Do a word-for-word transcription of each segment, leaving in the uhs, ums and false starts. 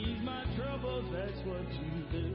Ease my troubles, that's what you do.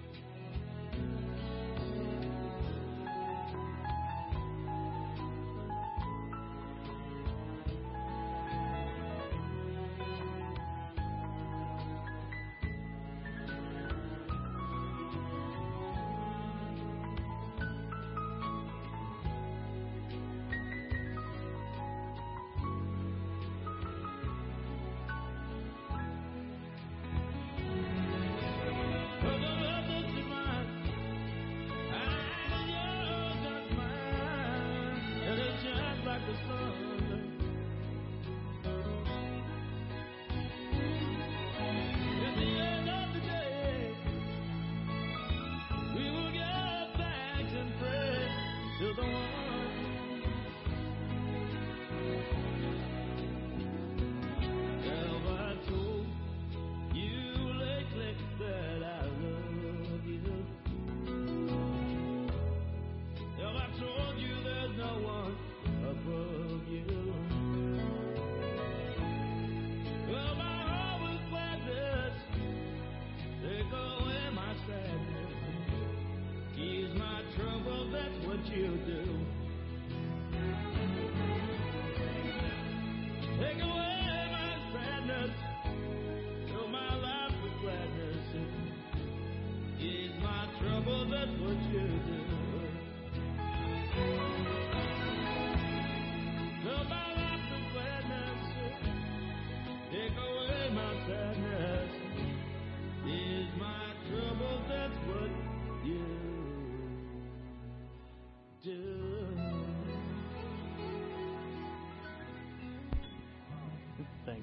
Thanks.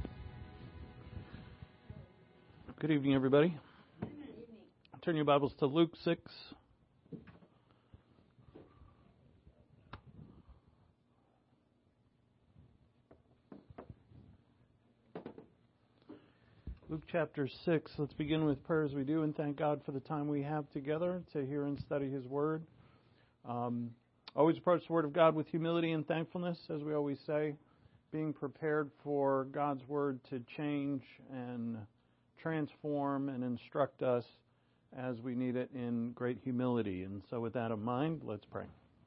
Good evening, everybody. Good evening. Turn your Bibles to Luke six. Luke chapter six. Let's begin with prayer as we do and thank God for the time we have together to hear and study His Word. Um, always approach the Word of God with humility and thankfulness, as we always say, being prepared for God's Word to change and transform and instruct us as we need it in great humility. And so with that in mind, let's pray.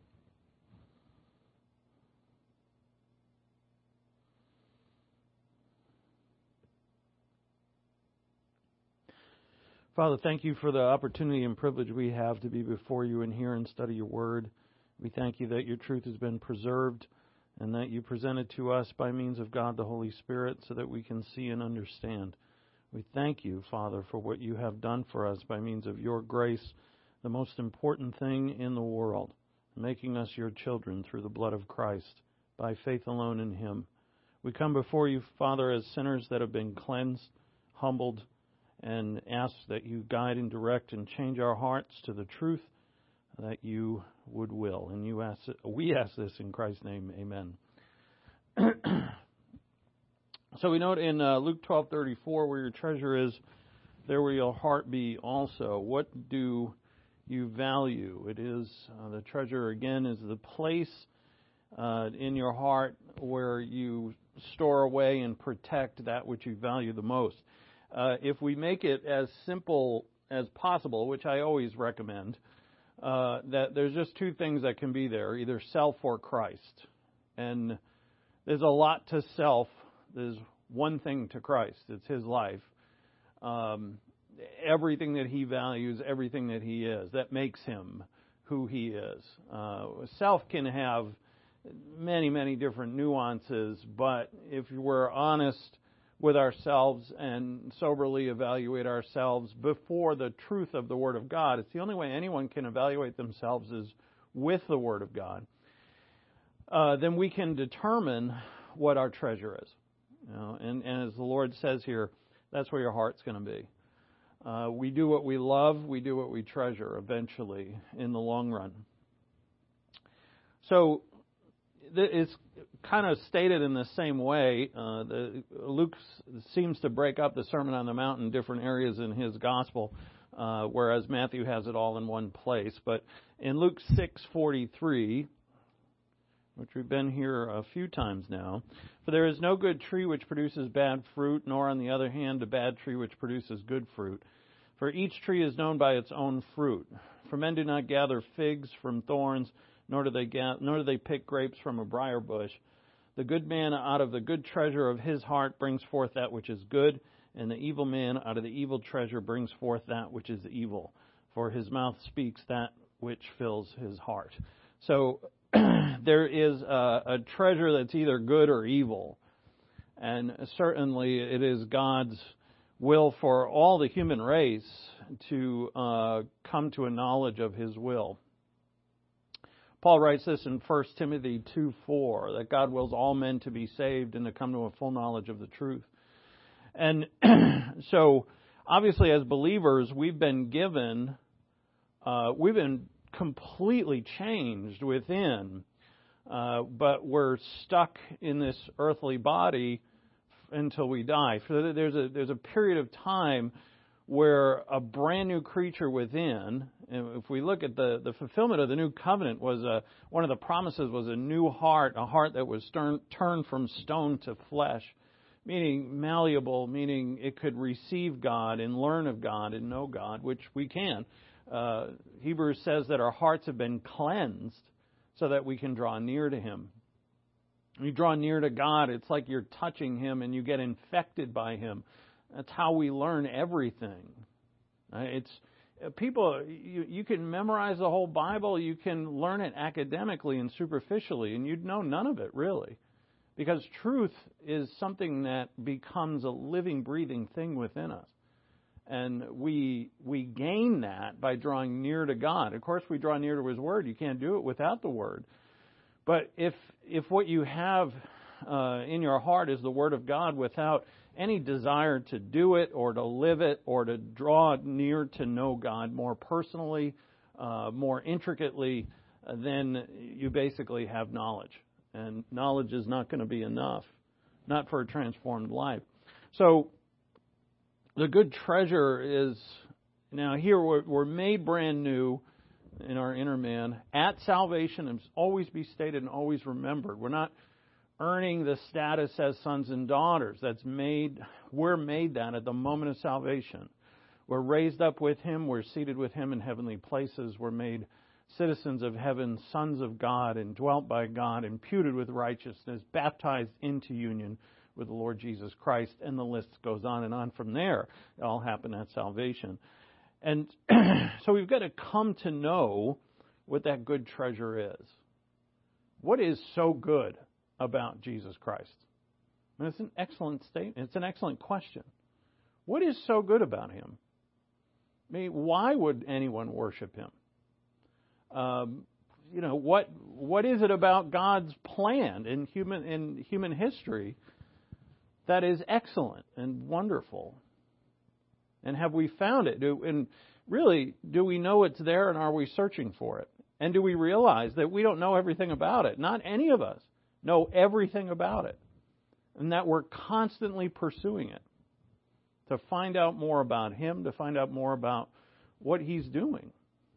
Father, thank you for the opportunity and privilege we have to be before you and hear and study your word. We thank you that your truth has been preserved and that you present it to us by means of God the Holy Spirit so that we can see and understand. We thank you, Father, for what you have done for us by means of your grace, the most important thing in the world, making us your children through the blood of Christ, by faith alone in him. We come before you, Father, as sinners that have been cleansed, humbled, and ask that you guide and direct and change our hearts to the truth that you would will. And you ask, we ask this in Christ's name, amen. So we note in uh, Luke twelve thirty-four, where your treasure is, there will your heart be also. What do you value? It is, uh, the treasure again is the place uh, in your heart where you store away and protect that which you value the most. Uh, if we make it as simple as possible, which I always recommend, uh, that there's just two things that can be there, either self or Christ. And there's a lot to self. There's one thing to Christ. It's his life. Um, everything that he values, everything that he is, that makes him who he is. Uh, self can have many, many different nuances, but if we're honest with ourselves and soberly evaluate ourselves before the truth of the Word of God, it's the only way anyone can evaluate themselves is with the Word of God. Uh, then we can determine what our treasure is. You know, and, and as the Lord says here, that's where your heart's going to be. Uh, we do what we love, we do what we treasure eventually in the long run. So it's kind of stated in the same way. Uh, the, Luke seems to break up the Sermon on the Mount in different areas in his gospel, uh, whereas Matthew has it all in one place. But in Luke six forty-three, which we've been here a few times now. For there is no good tree which produces bad fruit, nor on the other hand a bad tree which produces good fruit. For each tree is known by its own fruit. For men do not gather figs from thorns, nor do they ga- nor do they pick grapes from a briar bush. The good man out of the good treasure of his heart brings forth that which is good, and the evil man out of the evil treasure brings forth that which is evil. For his mouth speaks that which fills his heart. So there is a, a treasure that's either good or evil. And certainly it is God's will for all the human race to uh, come to a knowledge of His will. Paul writes this in First Timothy two four, that God wills all men to be saved and to come to a full knowledge of the truth. And so, obviously, as believers, we've been given, uh, we've been completely changed within, uh, but we're stuck in this earthly body until we die. So there's a there's a period of time where a brand new creature within, and if we look at the, the fulfillment of the new covenant, was a, one of the promises was a new heart, a heart that was stern, turned from stone to flesh, meaning malleable, meaning it could receive God and learn of God and know God, which we can. Uh, Hebrews says that our hearts have been cleansed so that we can draw near to Him. When you draw near to God, it's like you're touching Him and you get infected by Him. That's how we learn everything. It's people. You, you can memorize the whole Bible. You can learn it academically and superficially, and you'd know none of it really, because truth is something that becomes a living, breathing thing within us, and we we gain that by drawing near to God. Of course, we draw near to His Word. You can't do it without the Word. But if if what you have uh, in your heart is the Word of God without any desire to do it or to live it or to draw near to know God more personally, uh, more intricately, uh, then you basically have knowledge. And knowledge is not going to be enough, not for a transformed life. So the good treasure is, now here we're, we're made brand new in our inner man at salvation, and always be stated and always remembered. We're not earning the status as sons and daughters. That's made, we're made that at the moment of salvation. We're raised up with Him. We're seated with Him in heavenly places. We're made citizens of heaven, sons of God, indwelt by God, imputed with righteousness, baptized into union with the Lord Jesus Christ, and the list goes on and on from there. It all happened at salvation. And so we've got to come to know what that good treasure is. What is so good about Jesus Christ? And it's an excellent statement. It's an excellent question. What is so good about Him? I mean, why would anyone worship Him? Um, you know, what what is it about God's plan in human in human history that is excellent and wonderful? And have we found it? Do, and really, do we know it's there, and are we searching for it? And do we realize that we don't know everything about it? Not any of us know everything about it. And that we're constantly pursuing it to find out more about Him, to find out more about what He's doing.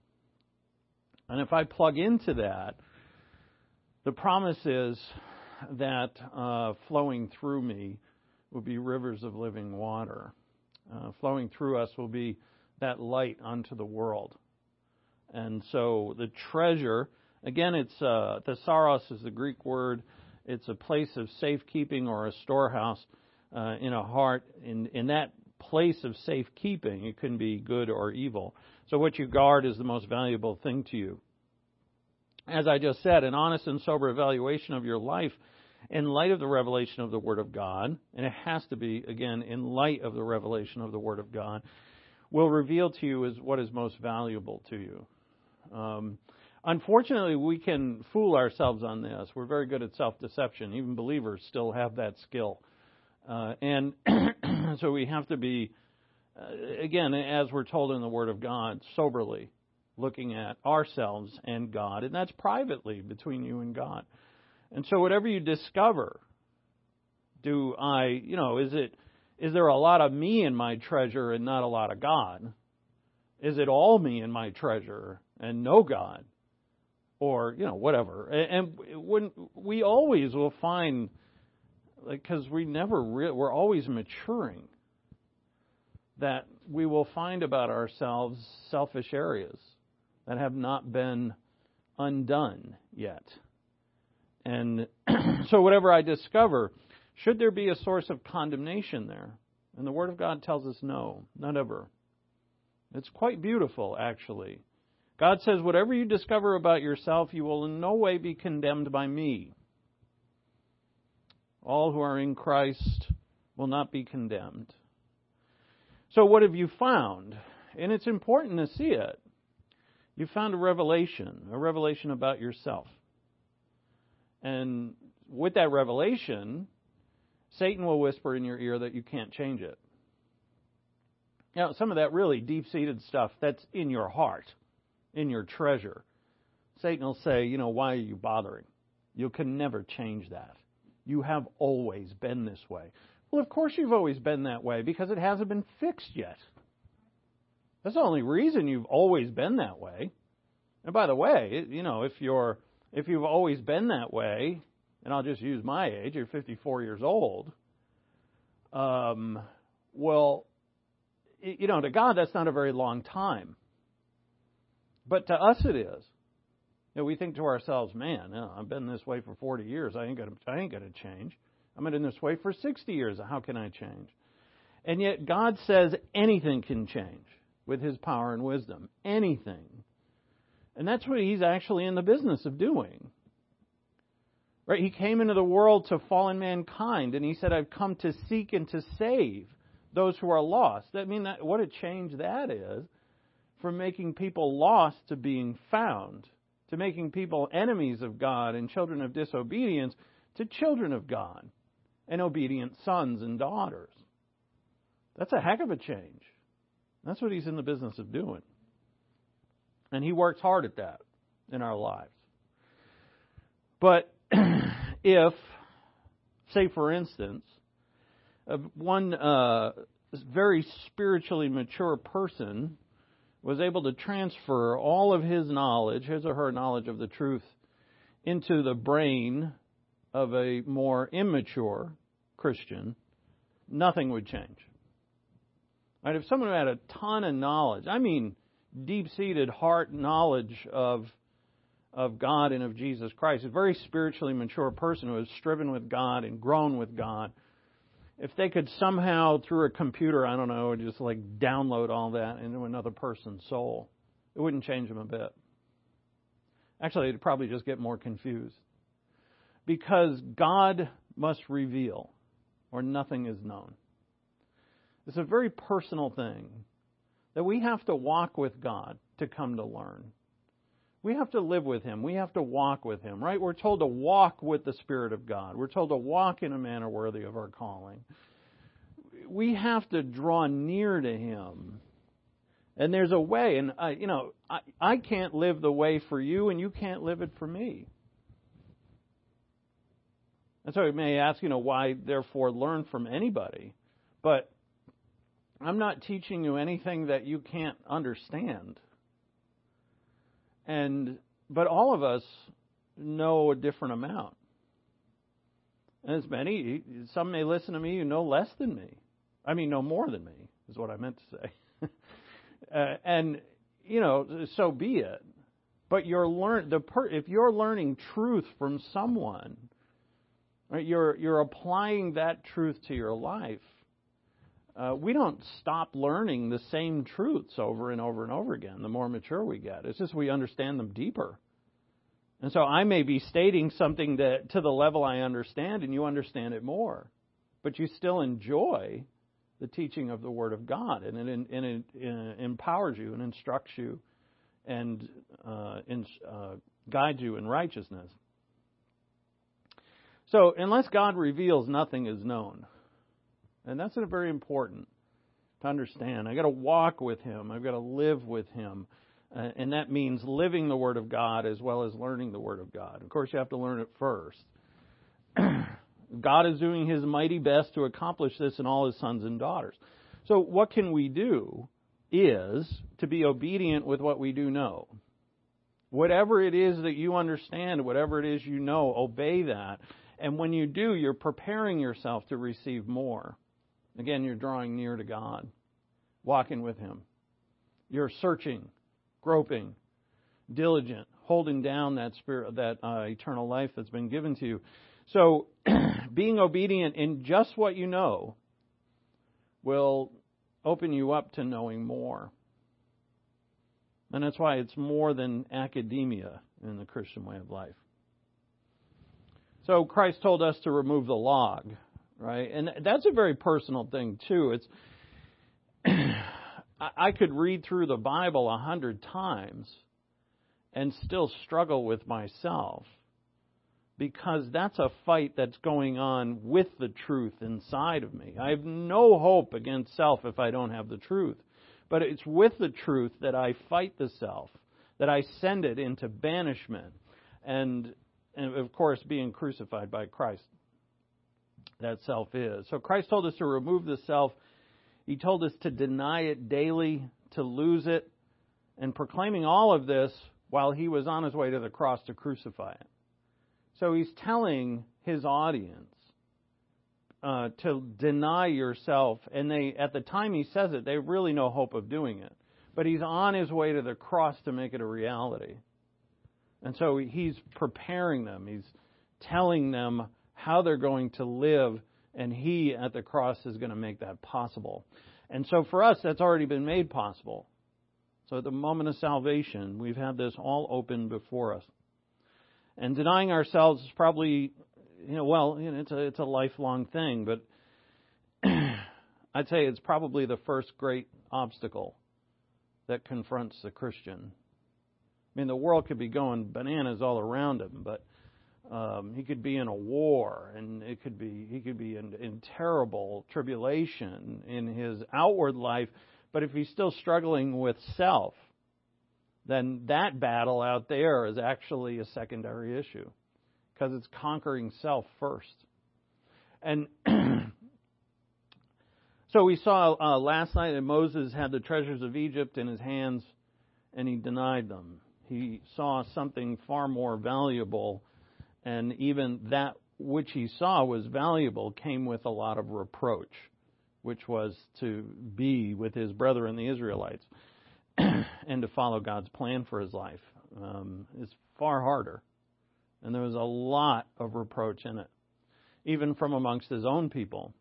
And if I plug into that, the promise is that uh, flowing through me will be rivers of living water. Uh, flowing through us will be that light unto the world. And so the treasure, again, it's uh, thesaurus is the Greek word. It's a place of safekeeping or a storehouse uh, in a heart. In, in that place of safekeeping, it can be good or evil. So what you guard is the most valuable thing to you. As I just said, an honest and sober evaluation of your life in light of the revelation of the Word of God, and it has to be, again, in light of the revelation of the Word of God, will reveal to you is what is most valuable to you. Um, unfortunately, we can fool ourselves on this. We're very good at self-deception. Even believers still have that skill. Uh, and so we have to be, uh, again, as we're told in the Word of God, soberly looking at ourselves and God, and that's privately between you and God. And so whatever you discover, do I, you know, is it, is there a lot of me in my treasure and not a lot of God? Is it all me in my treasure and no God? or, you know, whatever. And when we always will find, because we never, re- we're always maturing, that we will find about ourselves selfish areas that have not been undone yet. And so whatever I discover, should there be a source of condemnation there? And the Word of God tells us no, not ever. It's quite beautiful, actually. God says, whatever you discover about yourself, you will in no way be condemned by me. All who are in Christ will not be condemned. So what have you found? And it's important to see it. You found a revelation, a revelation about yourself. And with that revelation, Satan will whisper in your ear that you can't change it. Now, some of that really deep-seated stuff that's in your heart, in your treasure. Satan will say, you know, why are you bothering? You can never change that. You have always been this way. Well, of course you've always been that way, because it hasn't been fixed yet. That's the only reason you've always been that way. And by the way, you know, if you're if you've always been that way, and I'll just use my age, you're fifty-four years old, um, well, you know, to God that's not a very long time. But to us it is. You know, we think to ourselves, man, you know, I've been this way for forty years. I ain't gonna, I ain't gonna change. I've been in this way for sixty years. How can I change? And yet God says anything can change with His power and wisdom. Anything. And that's what He's actually in the business of doing. Right? He came into the world to fallen mankind, and He said, I've come to seek and to save those who are lost. I mean, that, what a change that is from making people lost to being found, to making people enemies of God and children of disobedience to children of God and obedient sons and daughters. That's a heck of a change. That's what He's in the business of doing. And He works hard at that in our lives. But if, say for instance, one uh, very spiritually mature person was able to transfer all of his knowledge, his or her knowledge of the truth, into the brain of a more immature Christian, nothing would change. Right? If someone had a ton of knowledge, I mean deep-seated heart knowledge of of God and of Jesus Christ, a very spiritually mature person who has striven with God and grown with God, if they could somehow, through a computer, I don't know, just like download all that into another person's soul, it wouldn't change them a bit. Actually, it'd probably just get more confused. Because God must reveal, or nothing is known. It's a very personal thing that we have to walk with God to come to learn. We have to live with Him. We have to walk with Him, right? We're told to walk with the Spirit of God. We're told to walk in a manner worthy of our calling. We have to draw near to Him. And there's a way, and I, you know, I, I can't live the way for you, and you can't live it for me. And so you may ask, you know, why therefore learn from anybody? But I'm not teaching you anything that you can't understand. And but all of us know a different amount. And as many, some may listen to me who know less than me. I mean, know more than me, is what I meant to say. uh, and, you know, so be it. But you're learn the per, if you're learning truth from someone, right, you're you're applying that truth to your life. Uh, we don't stop learning the same truths over and over and over again the more mature we get. It's just we understand them deeper. And so I may be stating something that to the level I understand and you understand it more. But you still enjoy the teaching of the Word of God. And it, and it, it empowers you and instructs you and uh, in, uh, guides you in righteousness. So unless God reveals, nothing is known. And that's very important to understand. I've got to walk with Him. I've got to live with Him. Uh, and that means living the Word of God as well as learning the Word of God. Of course, you have to learn it first. God is doing His mighty best to accomplish this in all His sons and daughters. So what can we do is to be obedient with what we do know. Whatever it is that you understand, whatever it is you know, obey that. And when you do, you're preparing yourself to receive more. Again, you're drawing near to God, walking with Him. You're searching, groping, diligent, holding down that spirit, that uh, eternal life that's been given to you. So, being obedient in just what you know will open you up to knowing more. And that's why it's more than academia in the Christian way of life. So Christ told us to remove the log, right? And that's a very personal thing too. It's I could read through the Bible a hundred times and still struggle with myself, because that's a fight that's going on with the truth inside of me. I have no hope against self if I don't have the truth. But it's with the truth that I fight the self, that I send it into banishment, and, and of course, being crucified by Christ. That self is. So Christ told us to remove the self. He told us to deny it daily, to lose it, and proclaiming all of this while He was on His way to the cross to crucify it. So He's telling His audience uh, to deny yourself. And they, at the time He says it, they have really no hope of doing it. But He's on His way to the cross to make it a reality. And so He's preparing them. He's telling them how they're going to live. And He, at the cross, is going to make that possible. And so for us, that's already been made possible. So at the moment of salvation, we've had this all open before us. And denying ourselves is probably, you know, well, you know, it's a it's a lifelong thing, but I'd say it's probably the first great obstacle that confronts the Christian. I mean, the world could be going bananas all around him, but um, he could be in a war, and it could be he could be in, in terrible tribulation in his outward life. But if he's still struggling with self, then that battle out there is actually a secondary issue, because it's conquering self first. And so we saw uh, last night that Moses had the treasures of Egypt in his hands, and he denied them. He saw something far more valuable, and even that which he saw was valuable came with a lot of reproach, which was to be with his brethren, the Israelites, and to follow God's plan for his life. Um, it's far harder. And there was a lot of reproach in it, even from amongst his own people.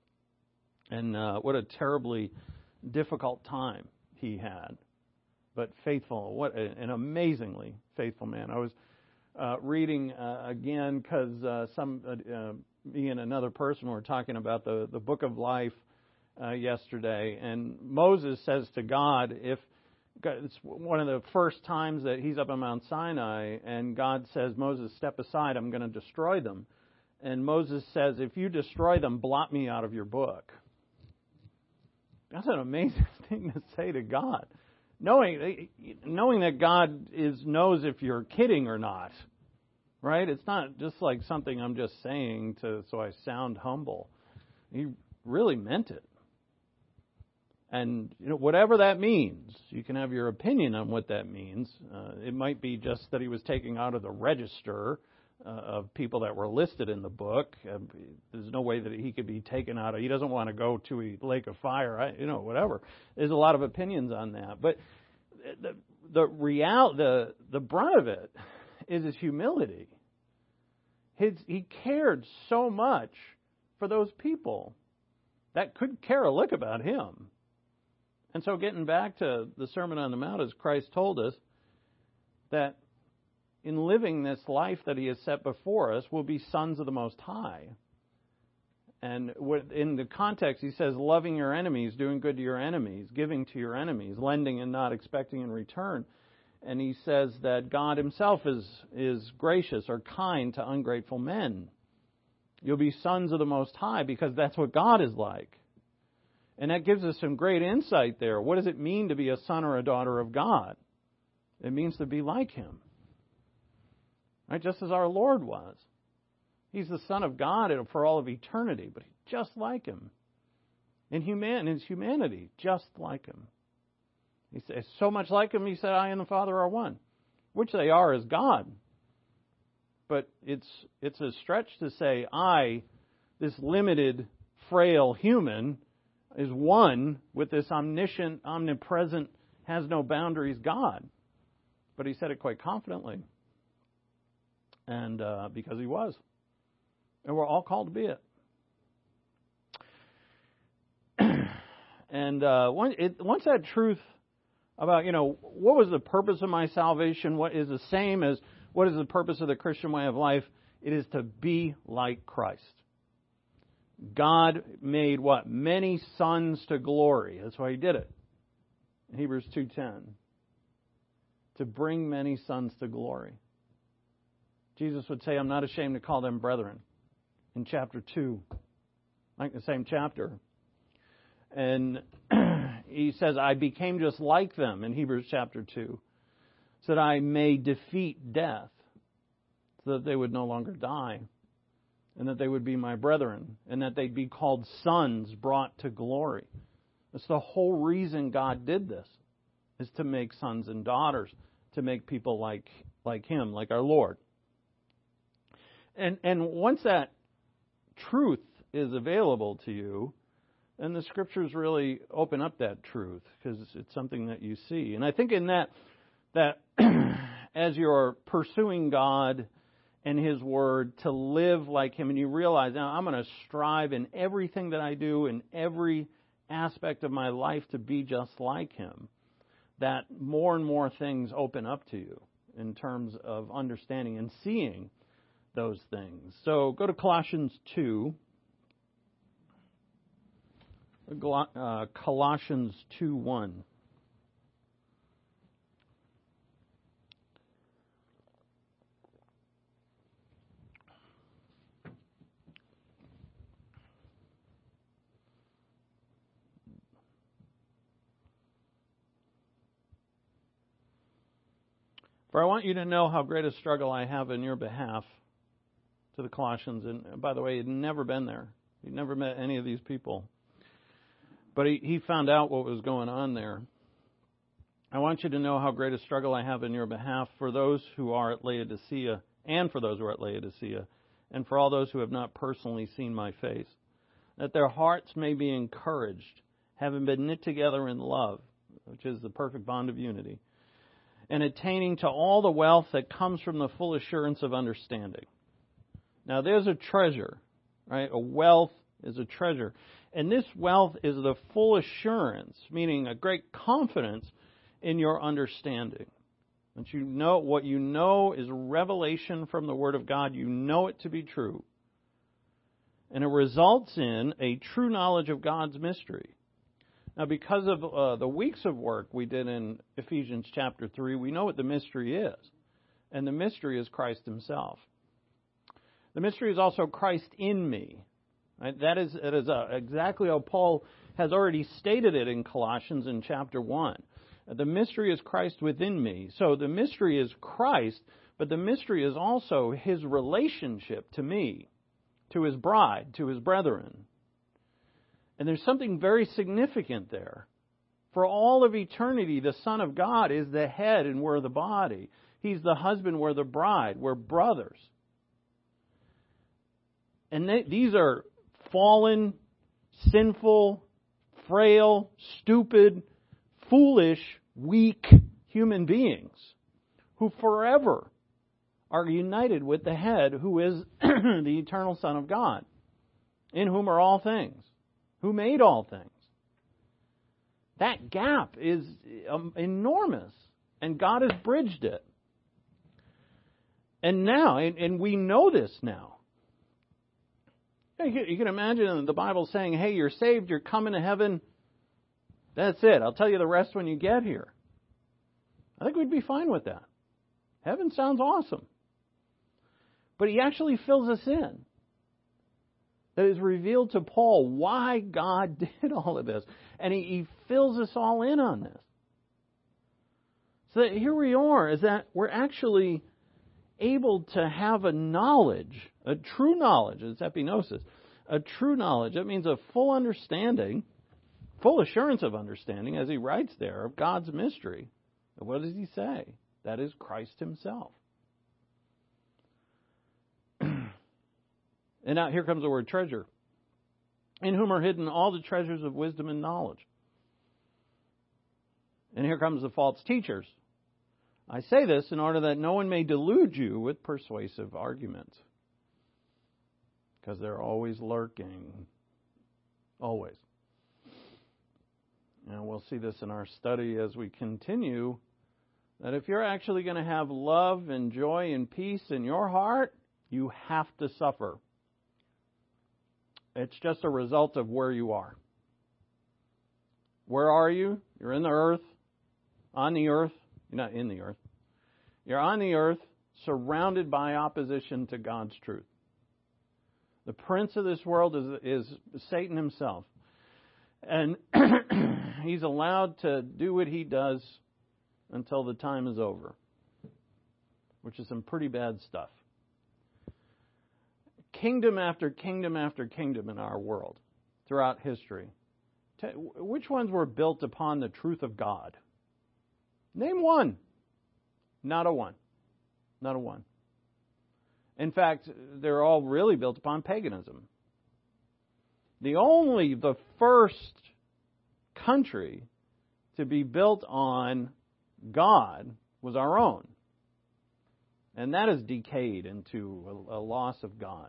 And uh, what a terribly difficult time he had. But faithful, what a, an amazingly faithful man. I was uh, reading uh, again because uh, some uh, uh, me and another person were talking about the, the book of life uh, yesterday. And Moses says to God, if it's one of the first times that he's up on Mount Sinai, and God says, Moses, step aside, I'm going to destroy them. And Moses says, if you destroy them, blot me out of your book. That's an amazing thing to say to God. Knowing, knowing that God is knows if you're kidding or not. Right? It's not just like something I'm just saying to so I sound humble. He really meant it. And you know, whatever that means, you can have your opinion on what that means. Uh, it might be just that he was taken out of the register uh, of people that were listed in the book. Uh, there's no way that he could be taken out of. He doesn't want to go to a lake of fire. I, you know, whatever. There's a lot of opinions on that. But the the real the the brunt of it is his humility. His he cared so much for those people that could care a lick about him. And so getting back to the Sermon on the Mount, as Christ told us, that in living this life that he has set before us, we'll be sons of the Most High. And in the context, he says, loving your enemies, doing good to your enemies, giving to your enemies, lending and not expecting in return. And he says that God himself is, is gracious or kind to ungrateful men. You'll be sons of the Most High because that's what God is like. And that gives us some great insight there. What does it mean to be a son or a daughter of God? It means to be like him. Right? Just as our Lord was. He's the Son of God for all of eternity, but just like him. In human, in his humanity, just like him. He says, so much like him, he said, I and the Father are one. which they are as God. But it's it's a stretch to say I, this limited, frail human, is one with this omniscient, omnipresent, has no boundaries God. But he said it quite confidently. And uh, because he was. And we're all called to be it. and uh, once, it, once that truth about, you know, what was the purpose of my salvation, what is the same as what is the purpose of the Christian way of life, it is to be like Christ. God made what? Many sons to glory. That's why he did it. In Hebrews two ten. To bring many sons to glory. Jesus would say, I'm not ashamed to call them brethren. In chapter two. Like the same chapter. And he says, I became just like them in Hebrews chapter two. So that I may defeat death. So that they would no longer die. And that they would be my brethren. And that they'd be called sons brought to glory. That's the whole reason God did this. Is to make sons and daughters. To make people like like Him, like our Lord. And and once that truth is available to you, then the Scriptures really open up that truth. Because it's something that you see. And I think in that, that as you're pursuing God and His Word to live like Him, and you realize, now I'm going to strive in everything that I do, in every aspect of my life to be just like Him, that more and more things open up to you in terms of understanding and seeing those things. So go to Colossians two. Uh, Colossians two one. For I want you to know how great a struggle I have in your behalf, to the Colossians. And by the way, he'd never been there. He'd never met any of these people. But he, he found out what was going on there. I want you to know how great a struggle I have in your behalf for those who are at Laodicea, and for those who are at Laodicea, and for all those who have not personally seen my face, that their hearts may be encouraged, having been knit together in love, which is the perfect bond of unity, and attaining to all the wealth that comes from the full assurance of understanding. Now, there's a treasure, right? A wealth is a treasure. And this wealth is the full assurance, meaning a great confidence in your understanding. That you know, what you know is revelation from the Word of God. You know it to be true. And it results in a true knowledge of God's mystery. Now, because of uh, the weeks of work we did in Ephesians chapter three, we know what the mystery is. And the mystery is Christ Himself. The mystery is also Christ in me. Right? That is, that is uh, exactly how Paul has already stated it in Colossians in chapter one. The mystery is Christ within me. So the mystery is Christ, but the mystery is also His relationship to me, to His bride, to His brethren. And there's something very significant there. For all of eternity, the Son of God is the head and we're the body. He's the husband, we're the bride. We're brothers. And they, these are fallen, sinful, frail, stupid, foolish, weak human beings who forever are united with the head who is the eternal Son of God, in whom are all things, who made all things. That gap is um, enormous, and God has bridged it. And now, and, and we know this now. You can imagine the Bible saying, hey, you're saved, you're coming to heaven. That's it. I'll tell you the rest when you get here. I think we'd be fine with that. Heaven sounds awesome. But He actually fills us in. That is revealed to Paul why God did all of this. And he, he fills us all in on this. So that here we are, is that we're actually able to have a knowledge, a true knowledge, it's epignosis, a true knowledge. That means a full understanding, full assurance of understanding, as he writes there, of God's mystery. What does he say? That is Christ himself. And now here comes the word treasure. In whom are hidden all the treasures of wisdom and knowledge. And here comes the false teachers. I say this in order that no one may delude you with persuasive arguments. Because they're always lurking. Always. And we'll see this in our study as we continue, that if you're actually going to have love and joy and peace in your heart, you have to suffer. It's just a result of where you are. Where are you? You're in the earth, on the earth. You're not in the earth. You're on the earth, surrounded by opposition to God's truth. The prince of this world is, is Satan himself. And he's allowed to do what he does until the time is over, which is some pretty bad stuff. Kingdom after kingdom after kingdom in our world throughout history. Which ones were built upon the truth of God? Name one. Not a one. Not a one. In fact, they're all really built upon paganism. The only, the first country to be built on God was our own. And that has decayed into a, a loss of God.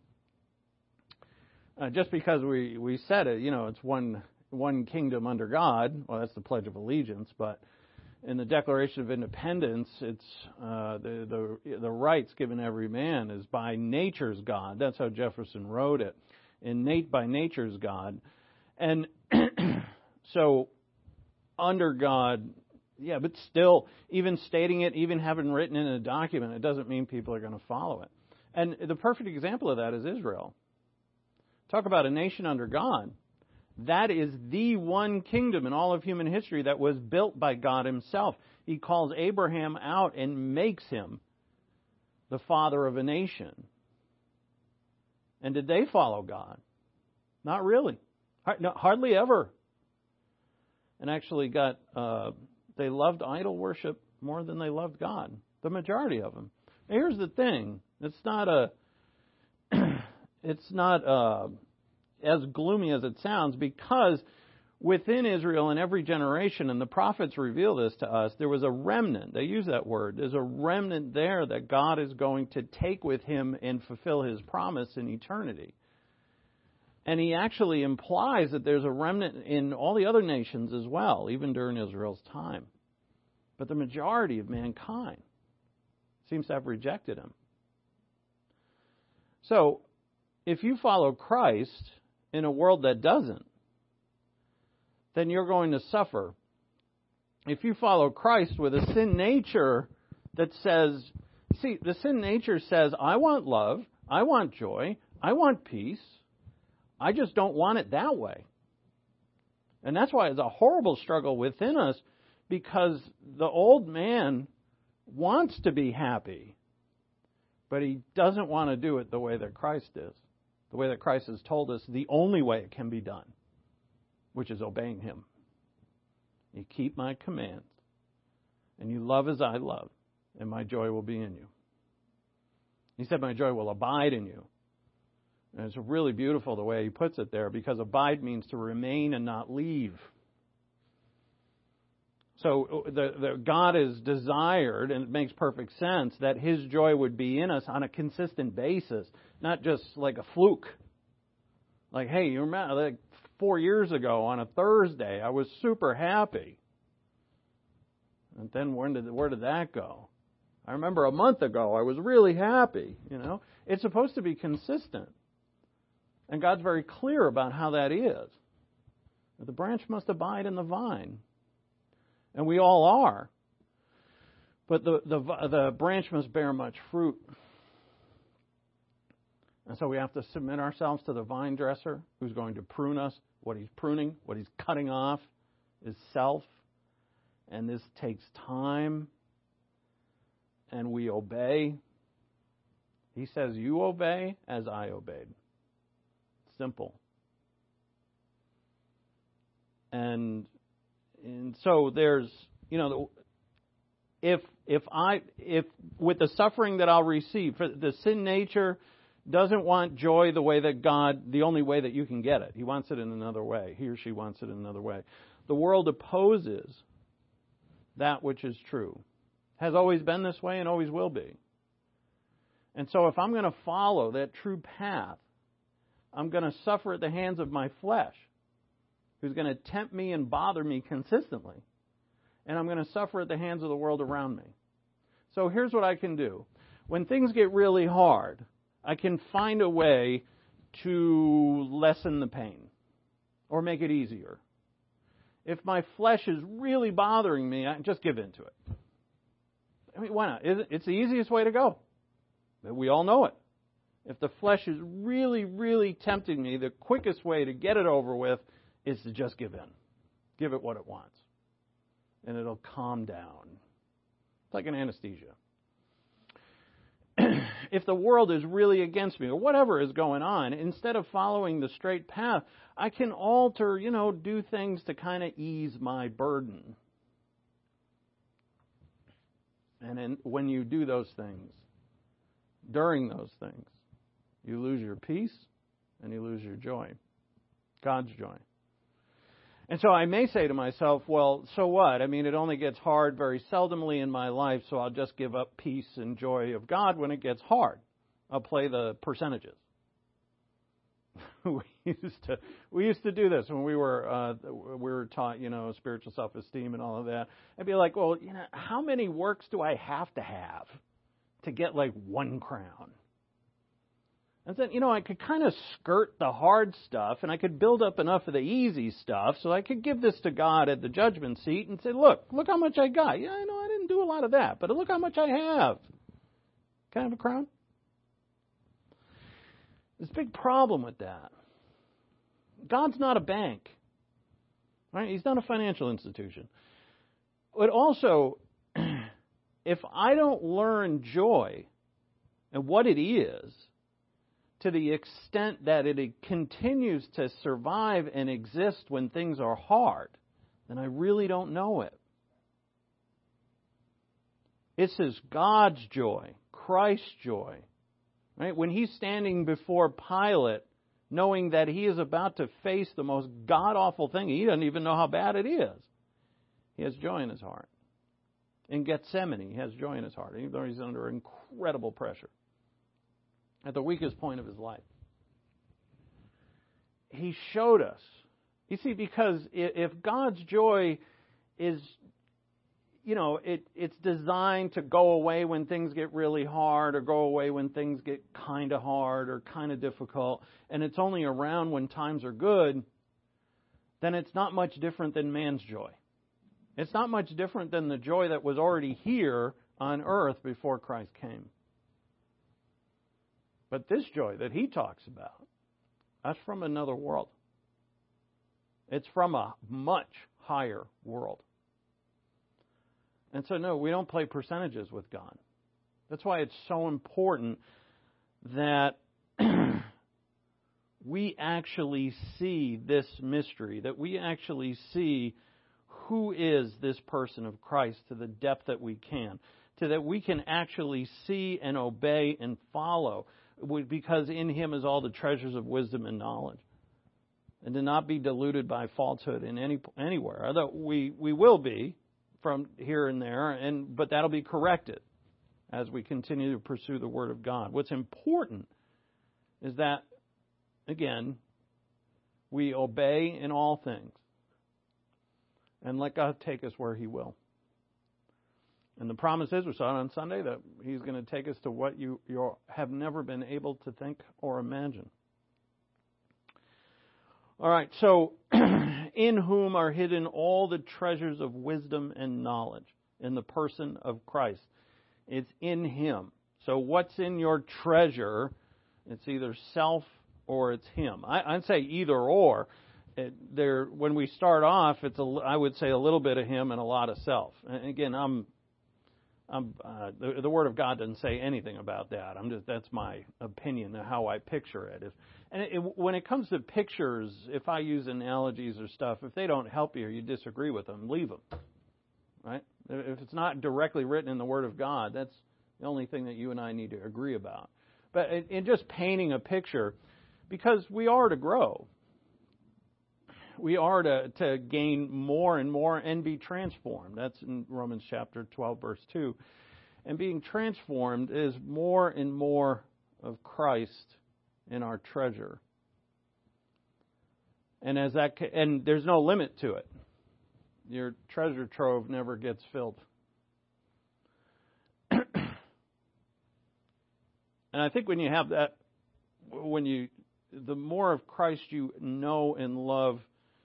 Uh, just because we, we said it, you know, it's one one kingdom under God. Well, that's the Pledge of Allegiance. But in the Declaration of Independence, it's uh, the, the the rights given every man is by nature's God. That's how Jefferson wrote it. Innate by nature's God. And so under God, yeah, but still, even stating it, even having written in a document, it doesn't mean people are going to follow it. And the perfect example of that is Israel. Talk about a nation under God. That is the one kingdom in all of human history that was built by God himself. He calls Abraham out and makes him the father of a nation. And did they follow God? Not really. Hardly ever. And actually got, uh, they loved idol worship more than they loved God. The majority of them. Now, here's the thing. It's not a, it's not uh, as gloomy as it sounds, because within Israel in every generation, and the prophets reveal this to us, there was a remnant. They use that word. There's a remnant there that God is going to take with him and fulfill his promise in eternity. And he actually implies that there's a remnant in all the other nations as well, even during Israel's time. But the majority of mankind seems to have rejected him. So, if you follow Christ in a world that doesn't, then you're going to suffer. If you follow Christ with a sin nature that says, see, the sin nature says, I want love, I want joy, I want peace, I just don't want it that way. And that's why it's a horrible struggle within us, because the old man wants to be happy, but he doesn't want to do it the way that Christ is. The way that Christ has told us the only way it can be done, which is obeying him. You keep my commands, and you love as I love, and my joy will be in you. He said my joy will abide in you. And it's really beautiful the way he puts it there, because abide means to remain and not leave. So the, the God is desired, and it makes perfect sense, that his joy would be in us on a consistent basis, not just like a fluke. Like, hey, you remember, like four years ago on a Thursday, I was super happy. And then when did where did that go? I remember a month ago, I was really happy. You know, it's supposed to be consistent. And God's very clear about how that is. The branch must abide in the vine. And we all are. But the, the, the branch must bear much fruit. And so we have to submit ourselves to the vine dresser who's going to prune us. What he's pruning, what he's cutting off is self. And this takes time. And we obey. He says, you obey as I obeyed. Simple. And and so there's, you know, if if I if with the suffering that I'll receive, for the sin nature doesn't want joy the way that God, the only way that you can get it. He wants it in another way. He or she wants it in another way. The world opposes that which is true. Has always been this way and always will be. And so if I'm going to follow that true path, I'm going to suffer at the hands of my flesh, who's going to tempt me and bother me consistently. And I'm going to suffer at the hands of the world around me. So here's what I can do. When things get really hard, I can find a way to lessen the pain or make it easier. If my flesh is really bothering me, I just give in to it. I mean, why not? It's the easiest way to go. We all know it. If the flesh is really, really tempting me, the quickest way to get it over with is to just give in. Give it what it wants. And it'll calm down. It's like an anesthesia. If the world is really against me or whatever is going on, instead of following the straight path, I can alter, you know, do things to kind of ease my burden. And in, when you do those things, during those things, you lose your peace and you lose your joy, God's joy. And so I may say to myself, well, so what? I mean, it only gets hard very seldomly in my life, so I'll just give up peace and joy of God when it gets hard. I'll play the percentages. we used to we used to do this when we were uh, we were taught, you know, spiritual self-esteem and all of that. I'd be like, well, you know, how many works do I have to have to get like one crown? And then, you know, I could kind of skirt the hard stuff, and I could build up enough of the easy stuff so I could give this to God at the judgment seat and say, look, look how much I got. Yeah, I know I didn't do a lot of that, but look how much I have. Can I have a crown? There's a big problem with that. God's not a bank. Right? He's not a financial institution. But also, if I don't learn joy and what it is, to the extent that it continues to survive and exist when things are hard, then I really don't know it. It says God's joy, Christ's joy. Right? When he's standing before Pilate, knowing that he is about to face the most god-awful thing, he doesn't even know how bad it is. He has joy in his heart. In Gethsemane, he has joy in his heart, even though he's under incredible pressure. At the weakest point of his life. He showed us. You see, because if God's joy is, you know, it, it's designed to go away when things get really hard or go away when things get kind of hard or kind of difficult, and it's only around when times are good, then it's not much different than man's joy. It's not much different than the joy that was already here on earth before Christ came. But this joy that he talks about, that's from another world. It's from a much higher world. And so, no, we don't play percentages with God. That's why it's so important that we actually see this mystery, that we actually see who is this person of Christ to the depth that we can, so that we can actually see and obey and follow, because in him is all the treasures of wisdom and knowledge. And to not be deluded by falsehood in any anywhere. Although we, we will be from here and there, and but that'll be corrected as we continue to pursue the Word of God. What's important is that, again, we obey in all things and let God take us where he will. And the promise is, we saw it on Sunday, that he's going to take us to what you, you have never been able to think or imagine. All right, so in whom are hidden all the treasures of wisdom and knowledge, in the person of Christ. It's in him. So what's in your treasure? It's either self or it's him. I, I'd say either or. It, there, when we start off, it's a, I would say a little bit of him and a lot of self. And again, I'm Um, uh, the, the Word of God doesn't say anything about that. I'm just that's my opinion of how I picture it. If, and it, when it comes to pictures, if I use analogies or stuff, if they don't help you or you disagree with them, leave them. Right? If it's not directly written in the Word of God, that's the only thing that you and I need to agree about. But in, in just painting a picture, because we are to grow. We are to, to gain more and more and be transformed. That's in Romans chapter twelve, verse two. And being transformed is more and more of Christ in our treasure. And as that, and there's no limit to it. Your treasure trove never gets filled. And I think when you have that, when you, the more of Christ you know and love,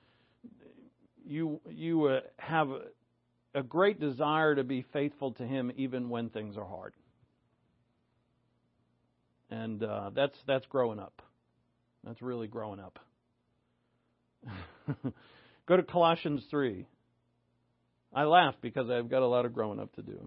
you you uh, have a, a great desire to be faithful to Him even when things are hard. And uh, that's that's growing up. That's really growing up. Go to Colossians three. I laugh because I've got a lot of growing up to do.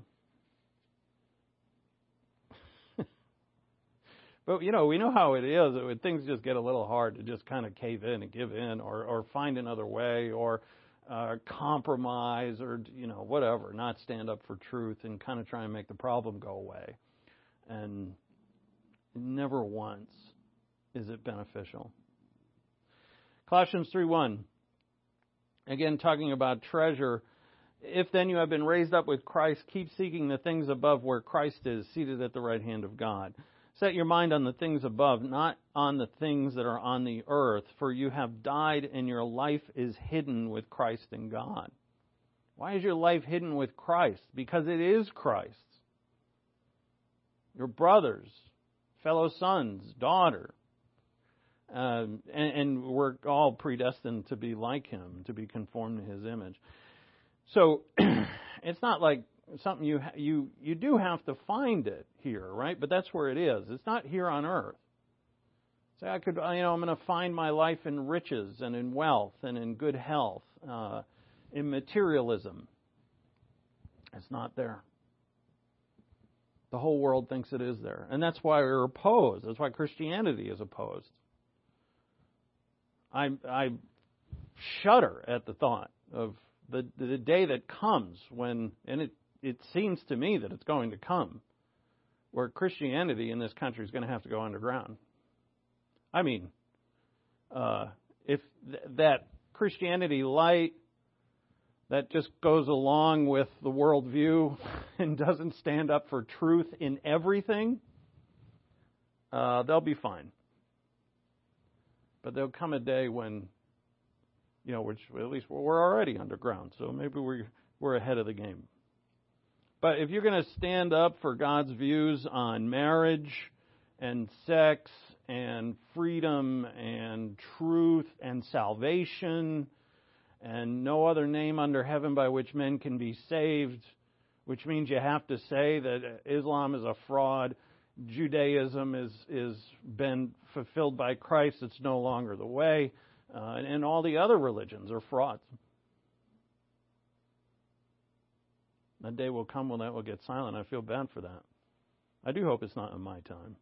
But, you know, we know how it is. When things just get a little hard to just kind of cave in and give in or, or find another way or uh, compromise or, you know, whatever, not stand up for truth and kind of try and make the problem go away. And never once is it beneficial. Colossians three one, again, talking about treasure. If then you have been raised up with Christ, keep seeking the things above where Christ is, seated at the right hand of God. Set your mind on the things above, not on the things that are on the earth, for you have died and your life is hidden with Christ in God. Why is your life hidden with Christ? Because it is Christ's. Your brothers, fellow sons, daughter. Um, and, and we're all predestined to be like Him, to be conformed to His image. So it's not like something you you you do have to find it here, right? But that's where it is. It's not here on earth. Say, I could, you know, I'm going to find my life in riches and in wealth and in good health, uh, in materialism. It's not there. The whole world thinks it is there, and that's why we're opposed. That's why Christianity is opposed. I I shudder at the thought of the the day that comes when, and it. It seems to me that it's going to come, where Christianity in this country is going to have to go underground. I mean, uh, if th- that Christianity light that just goes along with the worldview and doesn't stand up for truth in everything, uh, they'll be fine. But there'll come a day when, you know, which at least we're already underground, so maybe we're we're ahead of the game. But if you're going to stand up for God's views on marriage and sex and freedom and truth and salvation and no other name under heaven by which men can be saved, which means you have to say that Islam is a fraud, Judaism is is been fulfilled by Christ, it's no longer the way, uh, and, and all the other religions are frauds. That day will come when that will get silent. I feel bad for that. I do hope it's not in my time.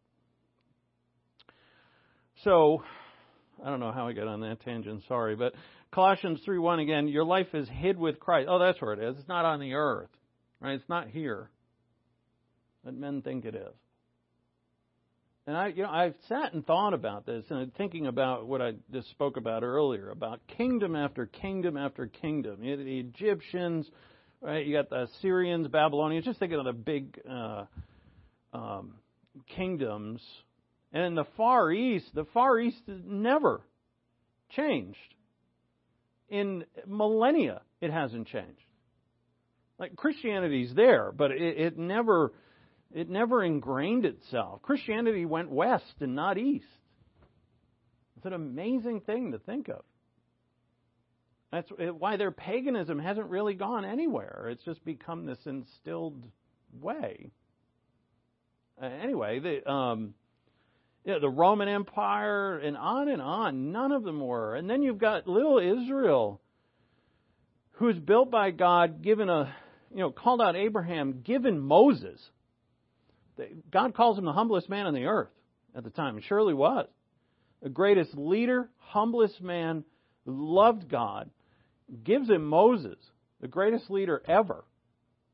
So, I don't know how I got on that tangent, sorry. But Colossians three one again, your life is hid with Christ. Oh, that's where it is. It's not on the earth. Right? It's not here. But men think it is. And I, you know, I've sat and thought about this and thinking about what I just spoke about earlier, about kingdom after kingdom after kingdom. You know, the Egyptians, right? You got the Assyrians, Babylonians. Just thinking of the big uh, um, kingdoms. And in the Far East, the Far East never changed. In millennia, it hasn't changed. Like Christianity's there, but it, it never, it never ingrained itself. Christianity went west and not east. It's an amazing thing to think of. That's why their paganism hasn't really gone anywhere. It's just become this instilled way. Uh, anyway, the um, yeah, the Roman Empire and on and on. None of them were. And then you've got little Israel, who's built by God, given a, you know, called out Abraham, given Moses. God calls him the humblest man on the earth at the time. It surely was. The greatest leader, humblest man, loved God, gives him Moses, the greatest leader ever.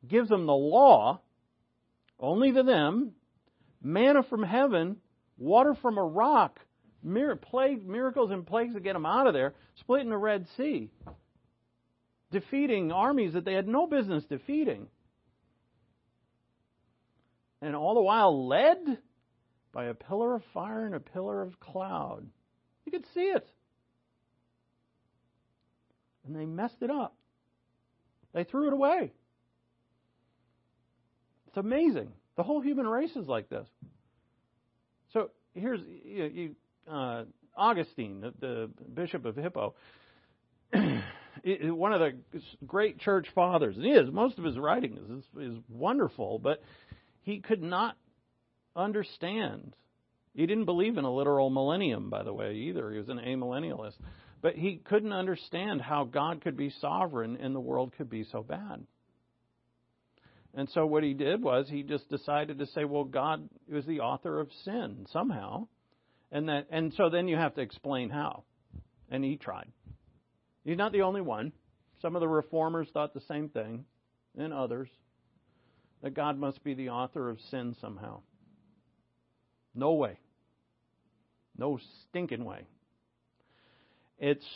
gives them the law, only to them, manna from heaven, water from a rock, mir- plague, miracles and plagues to get them out of there, splitting the Red Sea, defeating armies that they had no business defeating. And all the while led by a pillar of fire and a pillar of cloud. You could see it. And they messed it up. They threw it away. It's amazing. The whole human race is like this. So here's you, you, uh, Augustine, the, the Bishop of Hippo, one of the great church fathers. He is. Most of his writing is, is wonderful, but he could not understand. He didn't believe in a literal millennium, by the way, either. He was an amillennialist. But he couldn't understand how God could be sovereign and the world could be so bad. And so what he did was he just decided to say, well, God was the author of sin somehow. And that, and so then you have to explain how. And he tried. He's not the only one. Some of the reformers thought the same thing, and others, that God must be the author of sin somehow. No way. No stinking way. It's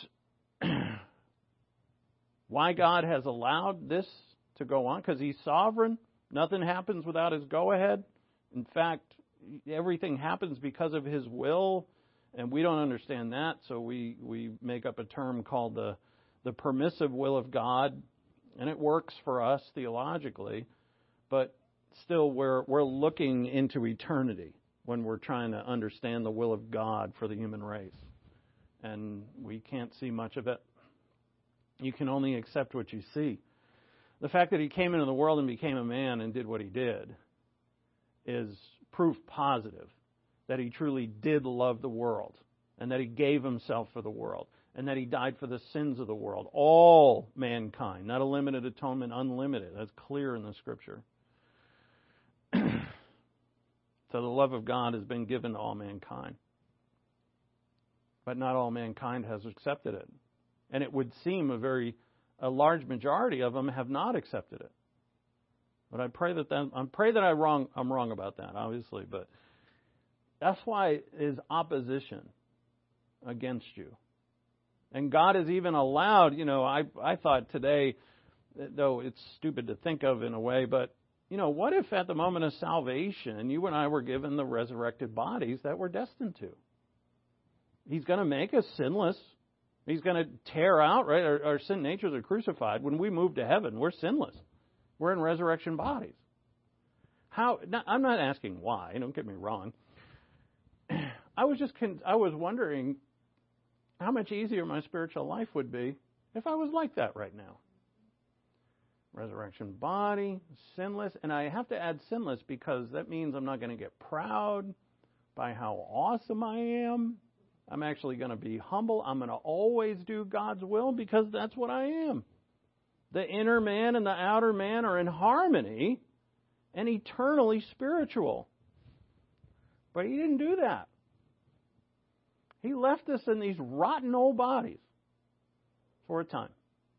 why God has allowed this to go on, because He's sovereign. Nothing happens without His go-ahead. In fact, everything happens because of His will, and we don't understand that, so we, we make up a term called the, the permissive will of God, and it works for us theologically, but still we're we're looking into eternity when we're trying to understand the will of God for the human race. And we can't see much of it. You can only accept what you see. The fact that He came into the world and became a man and did what He did is proof positive that He truly did love the world and that He gave Himself for the world and that He died for the sins of the world. All mankind, not a limited atonement, unlimited. That's clear in the Scripture. So the love of God has been given to all mankind. But not all mankind has accepted it. And it would seem a very, a large majority of them have not accepted it. But I pray that that, I pray that I wrong, I'm wrong about that, obviously. But that's why is opposition against you. And God has even allowed, you know, I I thought today, though it's stupid to think of in a way, but, you know, what if at the moment of salvation, you and I were given the resurrected bodies that we're destined to? He's going to make us sinless. He's going to tear out, right? Our, our sin natures are crucified. When we move to heaven, we're sinless. We're in resurrection bodies. How? Not, I'm not asking why. Don't get me wrong. I was just, I was wondering how much easier my spiritual life would be if I was like that right now. Resurrection body, sinless, and I have to add sinless because that means I'm not going to get proud by how awesome I am. I'm actually going to be humble. I'm going to always do God's will because that's what I am. The inner man and the outer man are in harmony and eternally spiritual. But He didn't do that. He left us in these rotten old bodies for a time.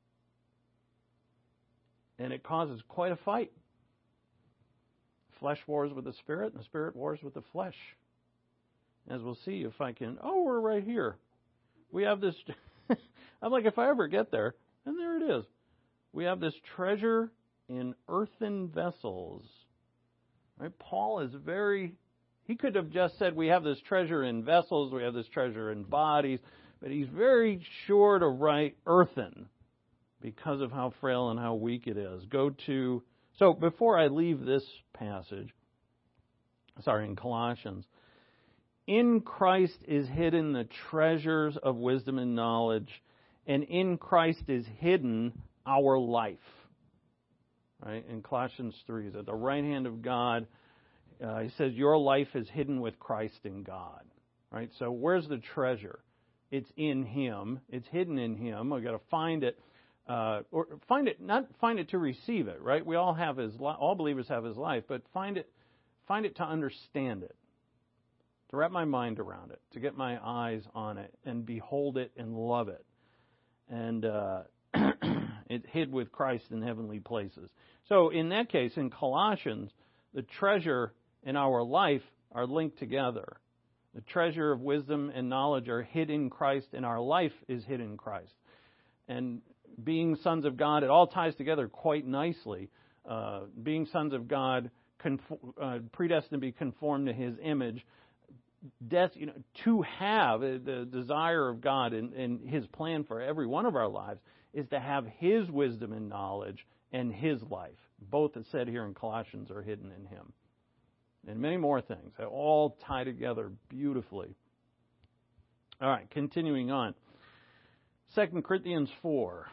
And it causes quite a fight. Flesh wars with the spirit, and the spirit wars with the flesh. As we'll see if I can... Oh, we're right here. We have this... I'm like, if I ever get there, and there it is. We have this treasure in earthen vessels. Right? Paul is very... He could have just said, we have this treasure in vessels, we have this treasure in bodies, but he's very sure to write earthen because of how frail and how weak it is. Go to... So before I leave this passage, sorry, in Colossians, in Christ is hidden the treasures of wisdom and knowledge, and in Christ is hidden our life. Right? In Colossians three, at the right hand of God, uh, he says, your life is hidden with Christ in God. Right? So where's the treasure? It's in Him. It's hidden in Him. We've got to find it. Uh, or find it, not find it to receive it, right? We all have His, li- all believers have His life, but find it, find it to understand it, to wrap my mind around it, to get my eyes on it, and behold it and love it. And uh, It's hid with Christ in heavenly places. So in that case, in Colossians, the treasure in our life are linked together. The treasure of wisdom and knowledge are hid in Christ, and our life is hid in Christ. And being sons of God, it all ties together quite nicely. Uh, being sons of God, conform, uh, predestined to be conformed to His image. Death, you know, to have the desire of God and, and His plan for every one of our lives is to have His wisdom and knowledge and His life. Both, as said here in Colossians, are hidden in Him. And many more things. They all tie together beautifully. All right, continuing on. Second Corinthians four.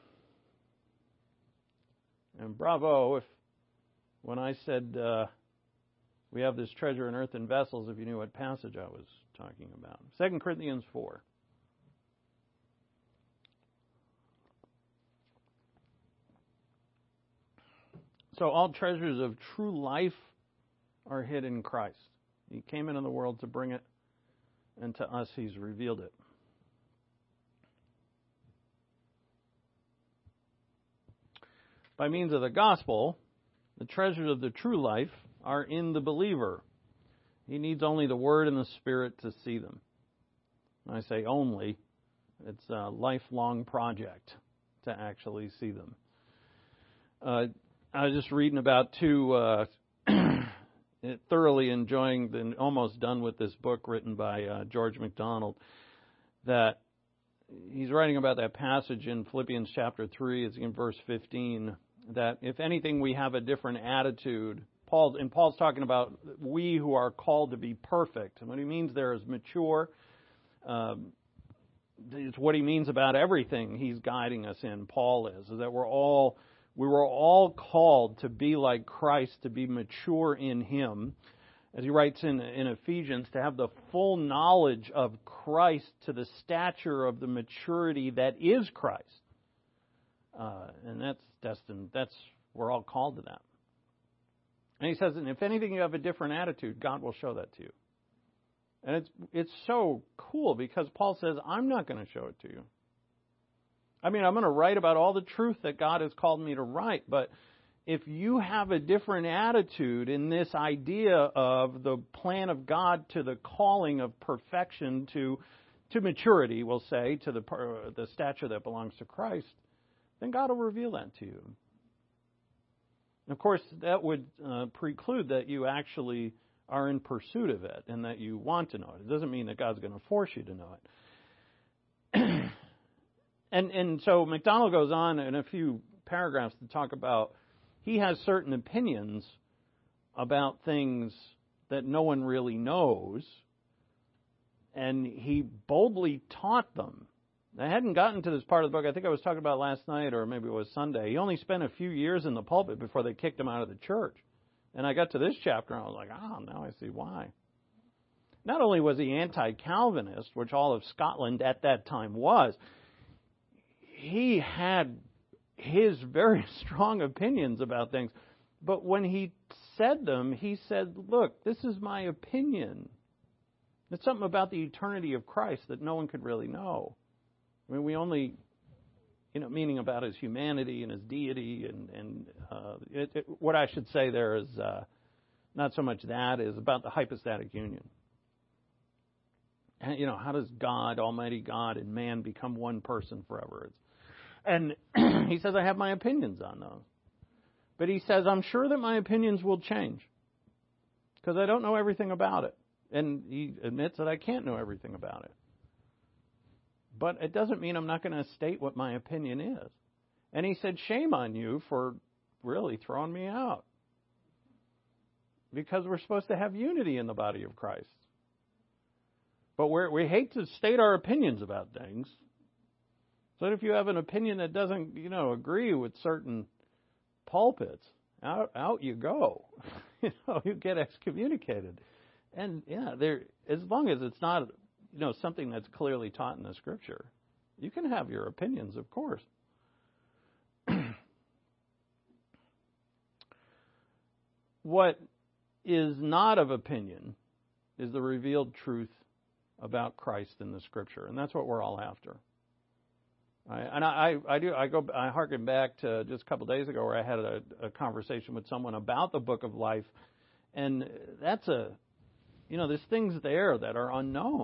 And bravo if when I said uh, we have this treasure in earthen vessels, if you knew what passage I was talking about. Second Corinthians four. So all treasures of true life are hid in Christ. He came into the world to bring it, and to us He's revealed it. By means of the gospel, the treasures of the true life are in the believer. He needs only the Word and the Spirit to see them. When I say only, it's a lifelong project to actually see them. Uh, I was just reading about two, uh, thoroughly enjoying, the, almost done with this book written by uh, George MacDonald, that he's writing about that passage in Philippians chapter three, it's in verse fifteen, that if anything we have a different attitude, Paul, and Paul's talking about we who are called to be perfect. And what he means there is mature. Um, it's what he means about everything he's guiding us in, Paul is, is that we're all, we were all called to be like Christ, to be mature in Him. As he writes in, in Ephesians, to have the full knowledge of Christ to the stature of the maturity that is Christ. Uh, and that's destined, that's, we're all called to that. And he says, and if anything you have a different attitude, God will show that to you. And it's it's so cool because Paul says, I'm not going to show it to you. I mean, I'm going to write about all the truth that God has called me to write, but if you have a different attitude in this idea of the plan of God to the calling of perfection to to maturity, we'll say, to the the stature that belongs to Christ, then God will reveal that to you. And of course, that would uh, preclude that you actually are in pursuit of it and that you want to know it. It doesn't mean that God's going to force you to know it. and and so MacDonald goes on in a few paragraphs to talk about he has certain opinions about things that no one really knows, and he boldly taught them. I hadn't gotten to this part of the book. I think I was talking about last night, or maybe it was Sunday. He only spent a few years in the pulpit before they kicked him out of the church. And I got to this chapter, and I was like, oh, now I see why. Not only was he anti-Calvinist, which all of Scotland at that time was, he had his very strong opinions about things. But when he said them, he said, look, this is my opinion. It's something about the eternity of Christ that no one could really know. I mean, we only, you know, meaning about His humanity and His deity, and, and uh, it, it, what I should say there is uh, not so much that, is about the hypostatic union. And, you know, how does God, Almighty God, and man become one person forever? It's, and he says, I have my opinions on those. But he says, I'm sure that my opinions will change because I don't know everything about it. And he admits that I can't know everything about it. But it doesn't mean I'm not going to state what my opinion is. And he said, shame on you for really throwing me out. Because we're supposed to have unity in the body of Christ. But we're, we hate to state our opinions about things. So if you have an opinion that doesn't, you know, agree with certain pulpits, out out you go. you know, you get excommunicated. And yeah, there as long as it's not, you know, something that's clearly taught in the Scripture, you can have your opinions, of course. What is not of opinion is the revealed truth about Christ in the Scripture, and that's what we're all after. Right? And I, I do I go I harken back to just a couple of days ago where I had a, a conversation with someone about the Book of Life, and that's a, you know, there's things there that are unknown.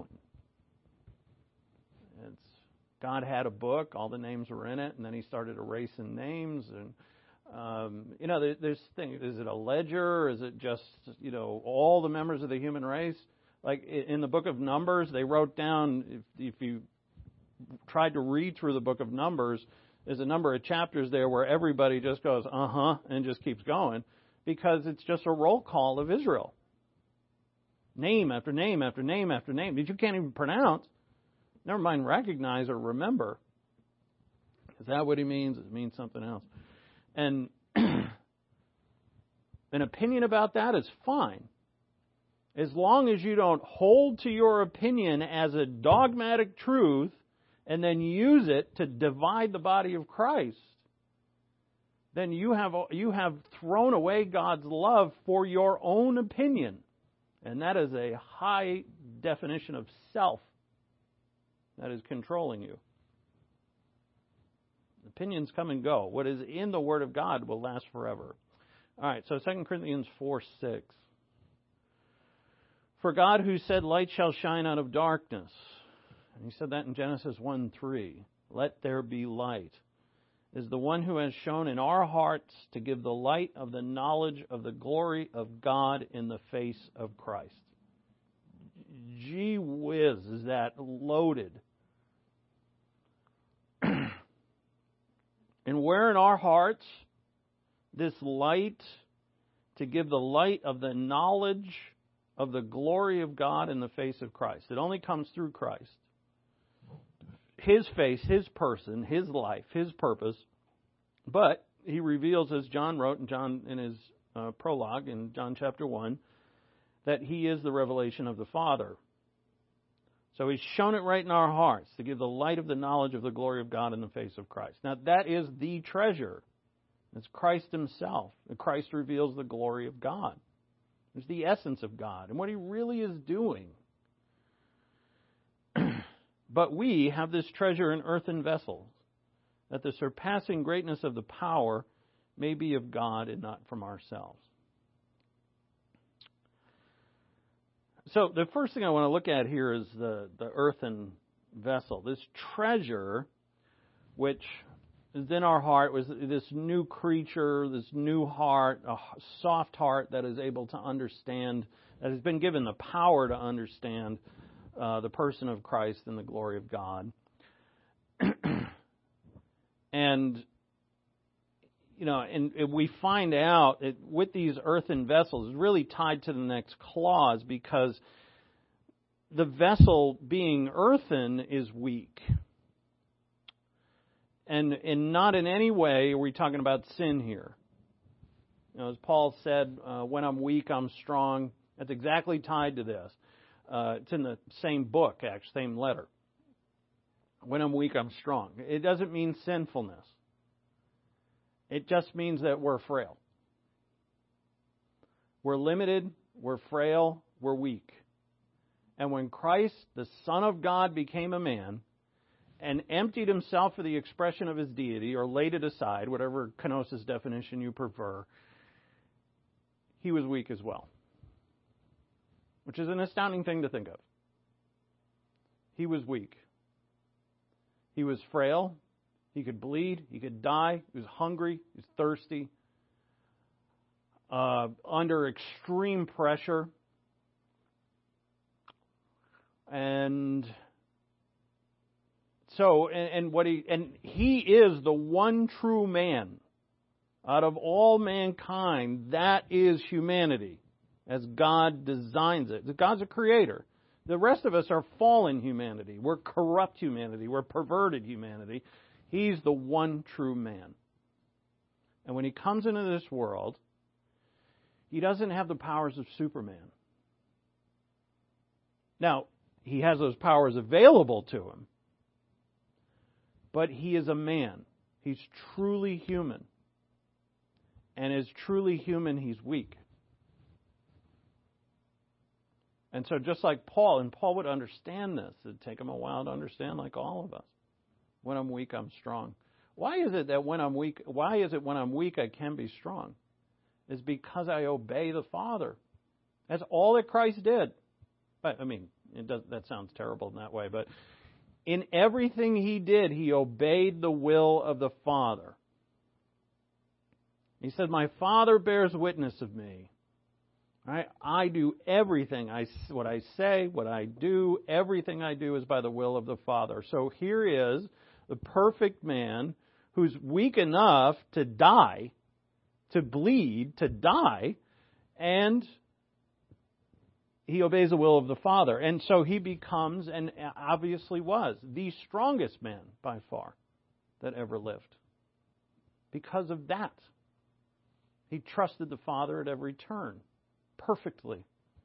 It's God had a book, all the names were in it, and then He started erasing names, and um, you know, there, there's things. Is it a ledger? Is it just, you know, all the members of the human race? Like in the Book of Numbers, they wrote down, if, if you tried to read through the Book of Numbers, there's a number of chapters there where everybody just goes, uh-huh, and just keeps going, because it's just a roll call of Israel. Name after name after name after name that you can't even pronounce. Never mind recognize or remember. Is that what he means? It means something else. And an opinion about that is fine, as long as you don't hold to your opinion as a dogmatic truth and then use it to divide the body of Christ. Then you have you have thrown away God's love for your own opinion. And that is a high definition of self that is controlling you. Opinions come and go. What is in the Word of God will last forever. All right, so Second Corinthians four six. For God who said, light shall shine out of darkness. And He said that in Genesis one three. Let there be light. Is the one who has shown in our hearts to give the light of the knowledge of the glory of God in the face of Christ. Gee whiz, is that loaded. And where in our hearts this light, to give the light of the knowledge of the glory of God in the face of Christ. It only comes through Christ. His face, His person, His life, His purpose. But He reveals, as John wrote in John in his uh, prologue in John chapter one, that He is the revelation of the Father. So He's shown it right in our hearts to give the light of the knowledge of the glory of God in the face of Christ. Now that is the treasure. It's Christ Himself. Christ reveals the glory of God. It's the essence of God and what He really is doing. But we have this treasure in earthen vessels, that the surpassing greatness of the power may be of God and not from ourselves. So the first thing I want to look at here is the, the earthen vessel. This treasure, which is in our heart, was this new creature, this new heart, a soft heart that is able to understand, that has been given the power to understand uh, the person of Christ and the glory of God. And, you know, and we find out that with these earthen vessels, it's really tied to the next clause, because the vessel being earthen is weak. And, and not in any way are we talking about sin here. You know, as Paul said, uh, when I'm weak, I'm strong. That's exactly tied to this. Uh, it's in the same book, actually, same letter. When I'm weak, I'm strong. It doesn't mean sinfulness. It just means that we're frail. We're limited, we're frail, we're weak. And when Christ, the Son of God, became a man and emptied Himself for the expression of His deity, or laid it aside, whatever kenosis definition you prefer, He was weak as well. Which is an astounding thing to think of. He was weak. He was frail. He could bleed. He could die. He was hungry. He was thirsty. Uh, under extreme pressure. And so, and, and what he, and he is the one true man out of all mankind. That is humanity, as God designs it. God's a creator. The rest of us are fallen humanity. We're corrupt humanity. We're perverted humanity. He's the one true man. And when He comes into this world, He doesn't have the powers of Superman. Now, He has those powers available to Him. But He is a man. He's truly human. And as truly human, He's weak. And so just like Paul, and Paul would understand this, it'd take him a while to understand, like all of us. When I'm weak, I'm strong. Why is it that when I'm weak, why is it when I'm weak I can be strong? It's because I obey the Father. That's all that Christ did. I mean, it does, that sounds terrible in that way, but in everything He did, He obeyed the will of the Father. He said, my Father bears witness of me. Right? I do everything. I, what I say, what I do, everything I do is by the will of the Father. So here is the perfect man who's weak enough to die, to bleed, to die, and he obeys the will of the Father. And so he becomes, and obviously was, the strongest man by far that ever lived. Because of that. He trusted the Father at every turn. Perfectly.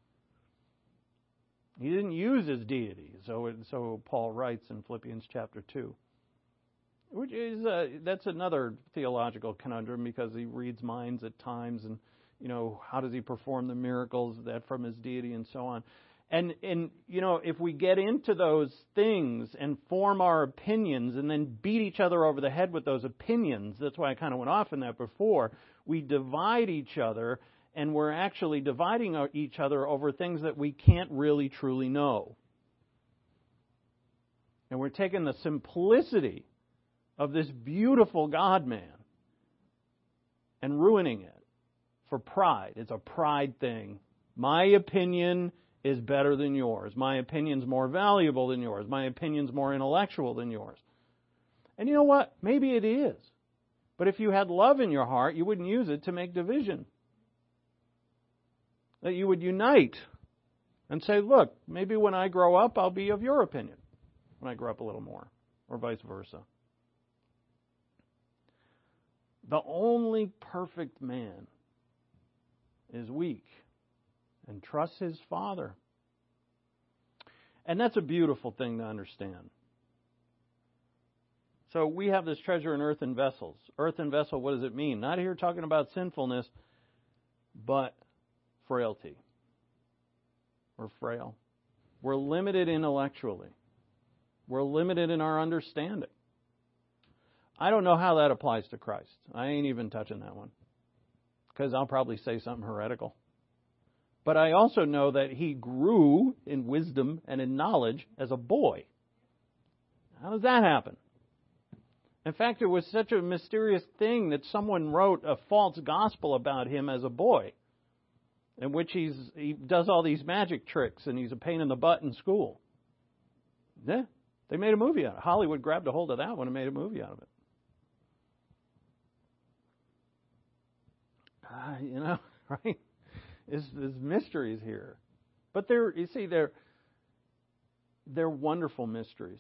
He didn't use his deity, so so Paul writes in Philippians chapter two. Which is uh, that's another theological conundrum, because he reads minds at times, and you know, how does he perform the miracles that from his deity and so on. And and you know, if we get into those things and form our opinions and then beat each other over the head with those opinions, that's why I kind of went off in that before. We divide each other. And we're actually dividing each other over things that we can't really truly know. And we're taking the simplicity of this beautiful God-man and ruining it for pride. It's a pride thing. My opinion is better than yours. My opinion's more valuable than yours. My opinion's more intellectual than yours. And you know what? Maybe it is. But if you had love in your heart, you wouldn't use it to make division. That you would unite and say, look, maybe when I grow up, I'll be of your opinion when I grow up a little more, or vice versa. The only perfect man is weak and trusts his Father. And that's a beautiful thing to understand. So we have this treasure in earthen vessels. Earthen vessel, what does it mean? Not here talking about sinfulness, but frailty. We're frail. We're limited intellectually. We're limited in our understanding. I don't know how that applies to Christ. I ain't even touching that one, because I'll probably say something heretical. But I also know that he grew in wisdom and in knowledge as a boy. How does that happen? In fact, it was such a mysterious thing that someone wrote a false gospel about him as a boy, in which he's he does all these magic tricks and he's a pain in the butt in school. Yeah, they made a movie out of it. Hollywood grabbed a hold of that one and made a movie out of it. Uh, you know, right? There's, there's mysteries here. But they're, you see, they're, they're wonderful mysteries.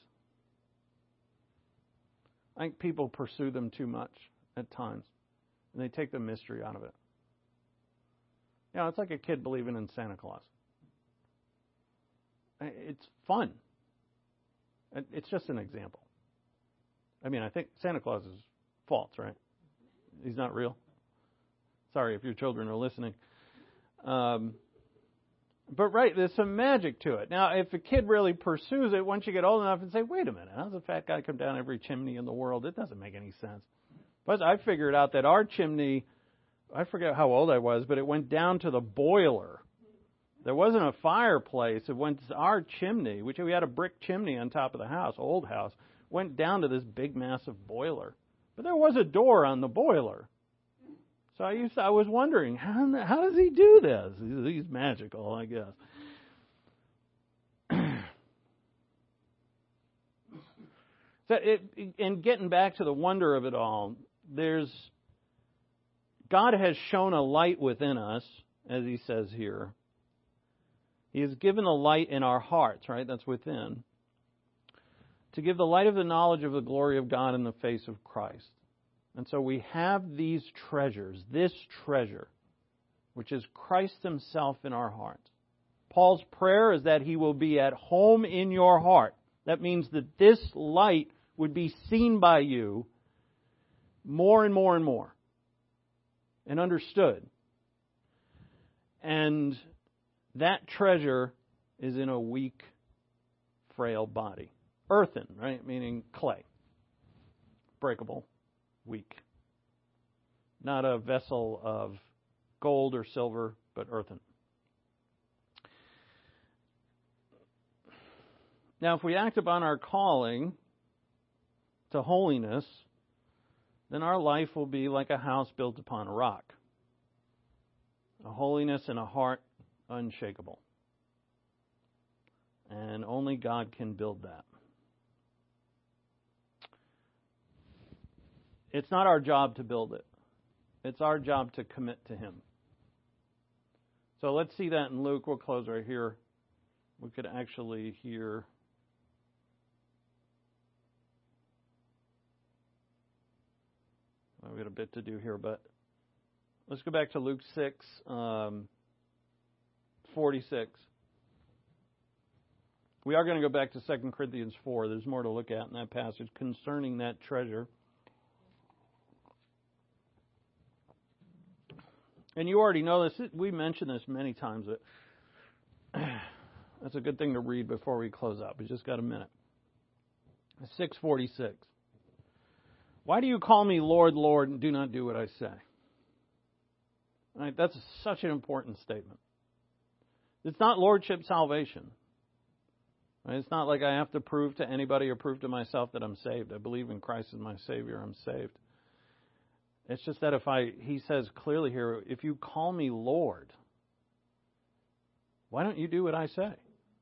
I think people pursue them too much at times, and they take the mystery out of it. You know, it's like a kid believing in Santa Claus. It's fun. It's just an example. I mean, I think Santa Claus is false, right? He's not real. Sorry if your children are listening. Um, but right, there's some magic to it. Now, if a kid really pursues it, once you get old enough and say, wait a minute, how does a fat guy come down every chimney in the world? It doesn't make any sense. But I figured out that our chimney, I forget how old I was, but it went down to the boiler. There wasn't a fireplace. It went to our chimney, which we had a brick chimney on top of the house, old house, went down to this big, massive boiler. But there was a door on the boiler. So I used to, I was wondering, how, how does he do this? He's, he's magical, I guess. So it, and getting back to the wonder of it all, there's God has shown a light within us, as he says here. He has given a light in our hearts, right? That's within. To give the light of the knowledge of the glory of God in the face of Christ. And so we have these treasures, this treasure, which is Christ himself in our hearts. Paul's prayer is that he will be at home in your heart. That means that this light would be seen by you more and more and more and understood. And that treasure is in a weak, frail body. Earthen, right? Meaning clay. breakable, weak. Not a vessel of gold or silver, but earthen. Now, if we act upon our calling to holiness, then our life will be like a house built upon a rock. A holiness and a heart unshakable. And only God can build that. It's not our job to build it. It's our job to commit to Him. So let's see that in Luke. We'll close right here. We could actually hear. We've got a bit to do here, but let's go back to Luke six, um, forty-six. We are going to go back to Second Corinthians four. There's more to look at in that passage concerning that treasure. And you already know this. We mentioned this many times. But that's a good thing to read before we close out. We just got a minute. six forty-six. Why do you call me Lord, Lord, and do not do what I say? Right, that's such an important statement. It's not lordship salvation. Right, it's not like I have to prove to anybody or prove to myself that I'm saved. I believe in Christ as my Savior. I'm saved. It's just that if I, he says clearly here, if you call me Lord, why don't you do what I say?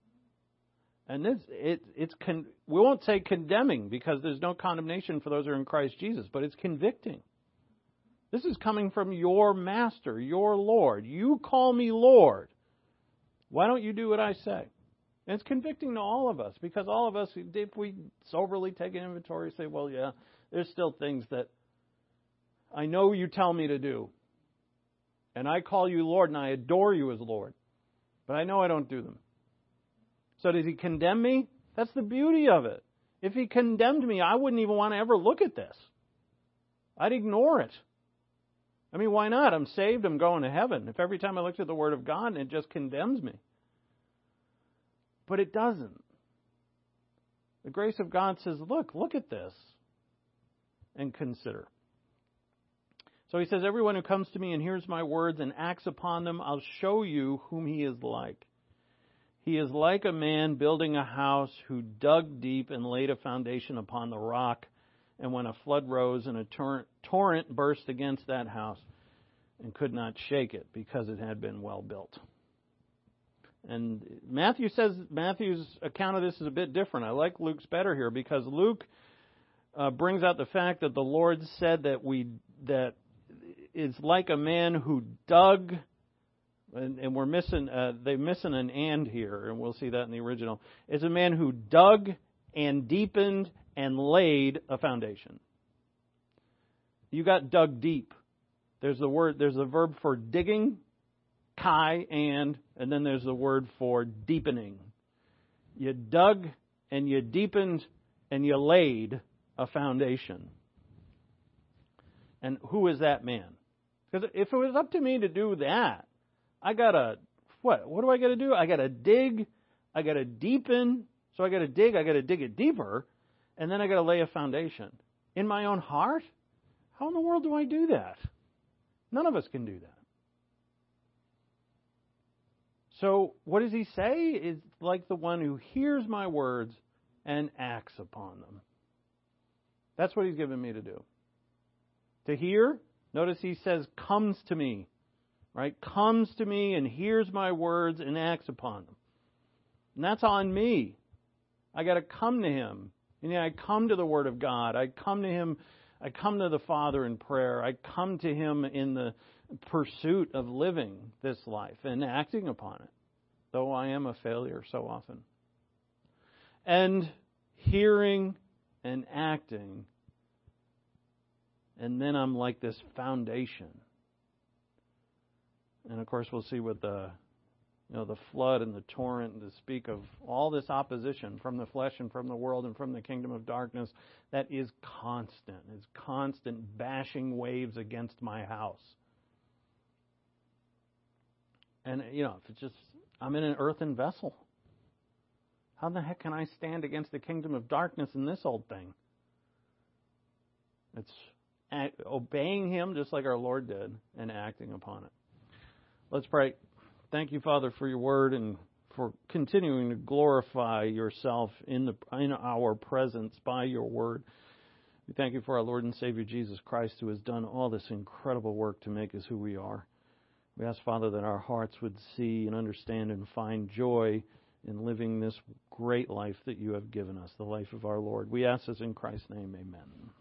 And this, it, it's con, we won't say condemning because there's no condemnation for those who are in Christ Jesus, but it's convicting. This is coming from your master, your Lord. You call me Lord. Why don't you do what I say? And it's convicting to all of us because all of us, if we soberly take an inventory, say, well, yeah, there's still things that I know you tell me to do. And I call you Lord and I adore you as Lord. But I know I don't do them. So does he condemn me? That's the beauty of it. If he condemned me, I wouldn't even want to ever look at this. I'd ignore it. I mean, why not? I'm saved. I'm going to heaven. If every time I looked at the Word of God, it just condemns me. But it doesn't. The grace of God says, look, look at this and consider. So he says, everyone who comes to me and hears my words and acts upon them, I'll show you whom he is like. He is like a man building a house who dug deep and laid a foundation upon the rock. And when a flood rose and a torrent, torrent burst against that house and could not shake it because it had been well built. And Matthew says, Matthew's account of this is a bit different. I like Luke's better here because Luke uh, brings out the fact that the Lord said that we, that it's like a man who dug. And, and we're missing, uh, they're missing an and here, and we'll see that in the original. It's a man who dug and deepened and laid a foundation. You got dug deep. There's the word, there's the verb for digging, kai, and, and then there's the word for deepening. You dug and you deepened and you laid a foundation. And who is that man? Because if it was up to me to do that, I gotta, what? What do I gotta do? I gotta dig, I gotta deepen, so I gotta dig, I gotta dig it deeper, and then I gotta lay a foundation. In my own heart? How in the world do I do that? None of us can do that. So, what does he say? It's like the one who hears my words and acts upon them. That's what he's given me to do. To hear, notice he says, comes to me. Right? Comes to me and hears my words and acts upon them. And that's on me. I got to come to him. And yeah, I come to the Word of God. I come to him. I come to the Father in prayer. I come to him in the pursuit of living this life and acting upon it, though I am a failure so often. And hearing and acting. And then I'm like this foundation. And of course, we'll see what the, you know, the flood and the torrent to speak of all this opposition from the flesh and from the world and from the kingdom of darkness that is constant, is constant bashing waves against my house. And, you know, if it's just, I'm in an earthen vessel. How the heck can I stand against the kingdom of darkness in this old thing? It's act, obeying Him just like our Lord did and acting upon it. Let's pray. Thank you, Father, for your word and for continuing to glorify yourself in the in our presence by your word. We thank you for our Lord and Savior Jesus Christ, who has done all this incredible work to make us who we are. We ask, Father, that our hearts would see and understand and find joy in living this great life that you have given us, the life of our Lord. We ask this in Christ's name, amen.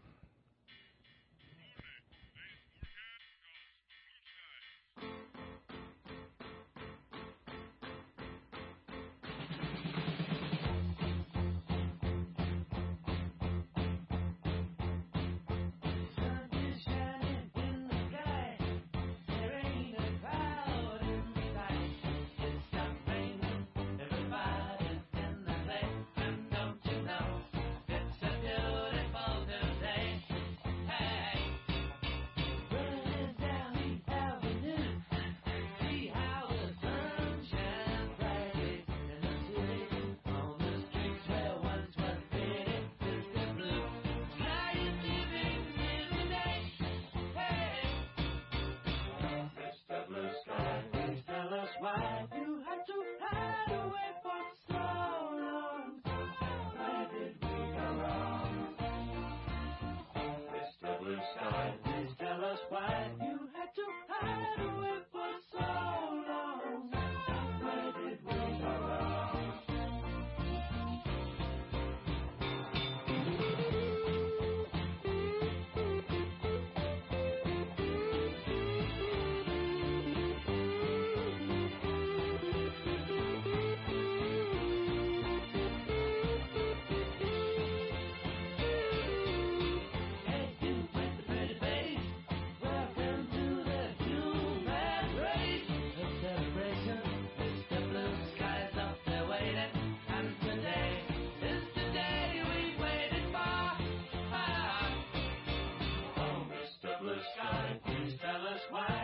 Please tell us why.